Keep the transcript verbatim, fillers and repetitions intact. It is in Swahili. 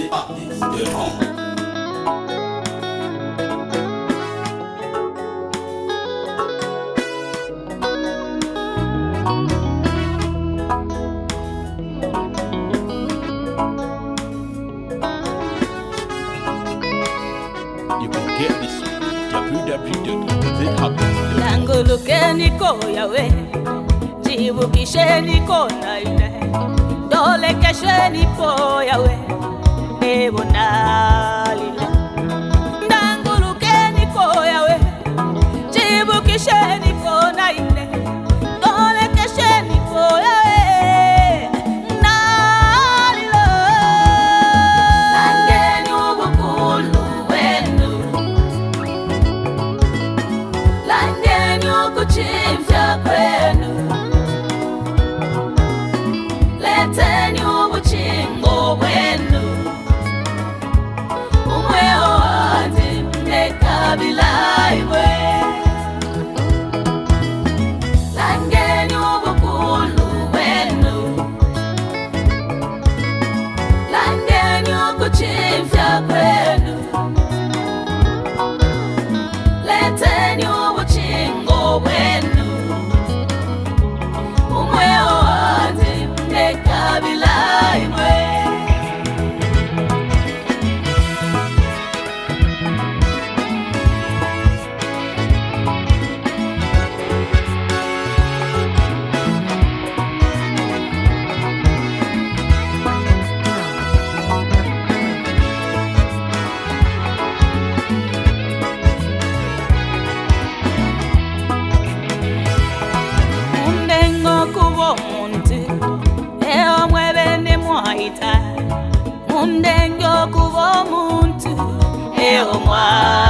C A de Rome. You can get this w w w dot the happens dot com. Langulukeni ko yawe, jibukisheni ko naine, dolekesheni po yawe, nebonalila. Langulukeni ko yawe, jibukisheni ko naine, dolekesheni po yawe, nalila. Langeni ubukulu wenu, langeni ukuchimvya kwenu, leteni ubuchingo bwenu, umweho wanje nekabila iwe. Langeni ubukulu wenu, langeni ukuchimvya kwenu, leteni ubuchingo bwenu, umweho wanje nekabila iwe. Mundengo kubo muntu, eo mwebende mwaita. Mundengo kubo muntu, eo mwa